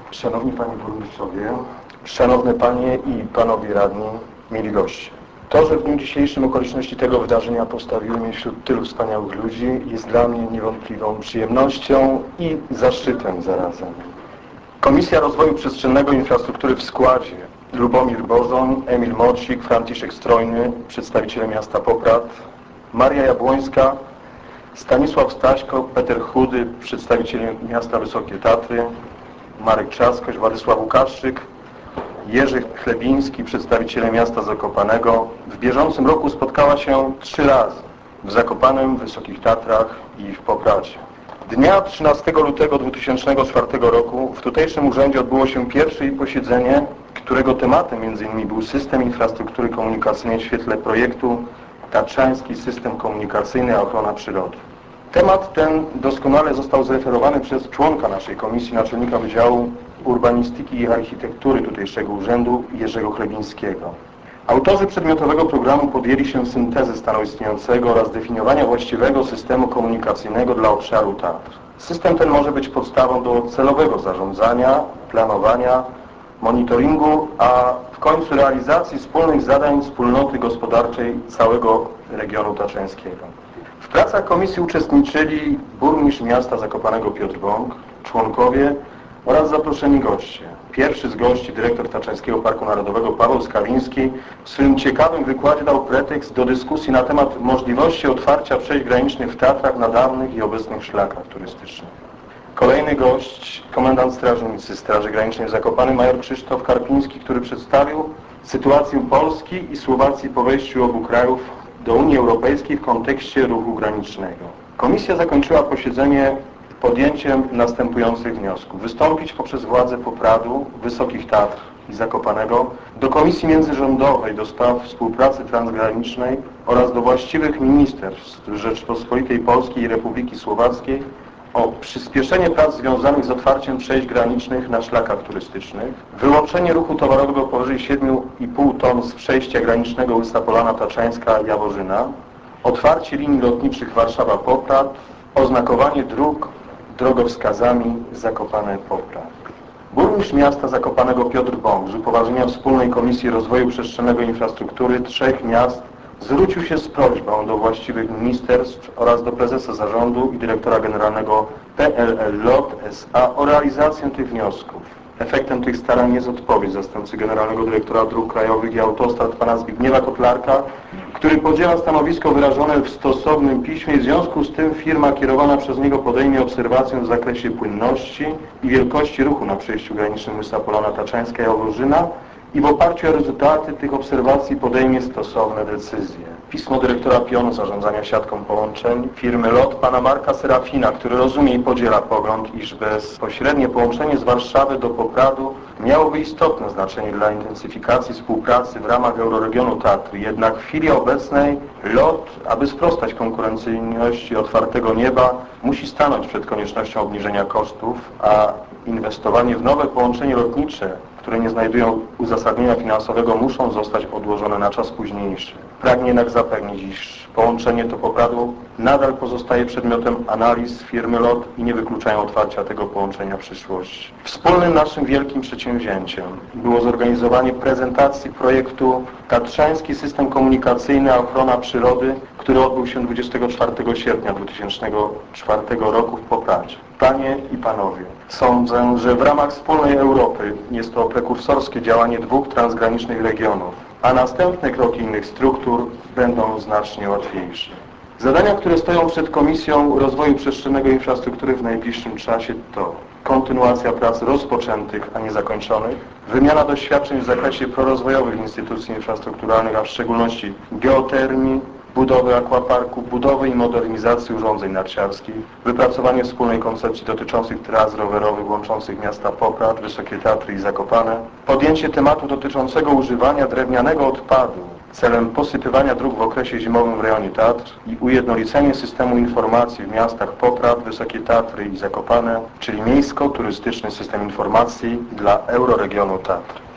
Szanowni Panie Burmistrzowie, Szanowne Panie i Panowie Radni, mieli goście. To, że w dniu dzisiejszym okoliczności tego wydarzenia postawiły mnie wśród tylu wspaniałych ludzi, jest dla mnie niewątpliwą przyjemnością i zaszczytem zarazem. Komisja Rozwoju Przestrzennego i Infrastruktury w składzie: Lubomir Bozoń, Emil Mocik, Franciszek Strojny, przedstawiciele miasta Poprad, Maria Jabłońska, Stanisław Staśko, Peter Chudy, przedstawiciele miasta Wysokie Tatry, Marek Trzaskoś, Władysław Łukaszczyk, Jerzy Chlebiński, przedstawiciele miasta Zakopanego, w bieżącym roku spotkała się 3 razy w Zakopanem, w Wysokich Tatrach i w Popradzie. Dnia 13 lutego 2004 roku w tutejszym urzędzie odbyło się pierwsze jej posiedzenie, którego tematem m.in. był system infrastruktury komunikacyjnej w świetle projektu Tatrzański System Komunikacyjny a Ochrona Przyrody. Temat ten doskonale został zreferowany przez członka naszej komisji, naczelnika Wydziału Urbanistyki i Architektury tutejszego urzędu, Jerzego Chlebińskiego. Autorzy przedmiotowego programu podjęli się syntezy stanu istniejącego oraz definiowania właściwego systemu komunikacyjnego dla obszaru Tatr. System ten może być podstawą do celowego zarządzania, planowania, monitoringu, a w końcu realizacji wspólnych zadań wspólnoty gospodarczej całego regionu tatrzańskiego. W pracach komisji uczestniczyli burmistrz miasta Zakopanego Piotr Bąk, członkowie oraz zaproszeni goście. Pierwszy z gości, dyrektor Tatrzańskiego Parku Narodowego Paweł Skawiński, w swym ciekawym wykładzie dał pretekst do dyskusji na temat możliwości otwarcia przejść granicznych w Tatrach na dawnych i obecnych szlakach turystycznych. Kolejny gość, komendant strażnicy Straży Granicznej w Zakopanem, major Krzysztof Karpiński, który przedstawił sytuację Polski i Słowacji po wejściu obu krajów do Unii Europejskiej w kontekście ruchu granicznego. Komisja zakończyła posiedzenie podjęciem następujących wniosków: wystąpić poprzez władze Popradu, Wysokich Tatr i Zakopanego do Komisji Międzyrządowej do spraw współpracy transgranicznej oraz do właściwych ministerstw Rzeczypospolitej Polskiej i Republiki Słowackiej o przyspieszenie prac związanych z otwarciem przejść granicznych na szlakach turystycznych, wyłączenie ruchu towarowego powyżej 7,5 ton z przejścia granicznego Łysa Polana Tatrzańska-Jaworzyna, otwarcie linii lotniczych Warszawa-Poprad, oznakowanie dróg drogowskazami Zakopane-Poprad. Burmistrz miasta Zakopanego Piotr Bąk z upoważnienia Wspólnej Komisji Rozwoju Przestrzennego i Infrastruktury 3 miast zwrócił się z prośbą do właściwych ministerstw oraz do prezesa zarządu i dyrektora generalnego PLL LOT S.A. o realizację tych wniosków. Efektem tych starań jest odpowiedź zastępcy generalnego dyrektora dróg krajowych i autostrad pana Zbigniewa Kotlarka, który podziela stanowisko wyrażone w stosownym piśmie. W związku z tym firma kierowana przez niego podejmie obserwację w zakresie płynności i wielkości ruchu na przejściu granicznym Łysa Polana Tatrzańska-Jaworzyna i w oparciu o rezultaty tych obserwacji podejmie stosowne decyzje. Pismo dyrektora pionu zarządzania siatką połączeń firmy LOT pana Marka Serafina, który rozumie i podziela pogląd, iż bezpośrednie połączenie z Warszawy do Popradu miałoby istotne znaczenie dla intensyfikacji współpracy w ramach Euroregionu Tatry. Jednak w chwili obecnej LOT, aby sprostać konkurencyjności otwartego nieba, musi stanąć przed koniecznością obniżenia kosztów, a inwestowanie w nowe połączenie lotnicze, które nie znajdują uzasadnienia finansowego, muszą zostać odłożone na czas późniejszy. Pragnie jednak zapewnić, iż połączenie to Popradu nadal pozostaje przedmiotem analiz firmy LOT i nie wykluczają otwarcia tego połączenia w przyszłości. Wspólnym naszym wielkim przedsięwzięciem było zorganizowanie prezentacji projektu Tatrzański System Komunikacyjny a Ochrona Przyrody, który odbył się 24 sierpnia 2004 roku w Popradzie. Panie i Panowie, sądzę, że w ramach wspólnej Europy jest to prekursorskie działanie 2 transgranicznych regionów, a następne kroki innych struktur będą znacznie łatwiejsze. Zadania, które stoją przed Komisją Rozwoju Przestrzennego i Infrastruktury w najbliższym czasie to kontynuacja prac rozpoczętych, a nie zakończonych, wymiana doświadczeń w zakresie prorozwojowych instytucji infrastrukturalnych, a w szczególności geotermii, budowy aquaparku, budowy i modernizacji urządzeń narciarskich, wypracowanie wspólnej koncepcji dotyczących tras rowerowych łączących miasta Poprad, Wysokie Tatry i Zakopane, podjęcie tematu dotyczącego używania drewnianego odpadu celem posypywania dróg w okresie zimowym w rejonie Tatr i ujednolicenie systemu informacji w miastach Poprad, Wysokie Tatry i Zakopane, czyli miejsko-turystyczny system informacji dla euroregionu Tatr.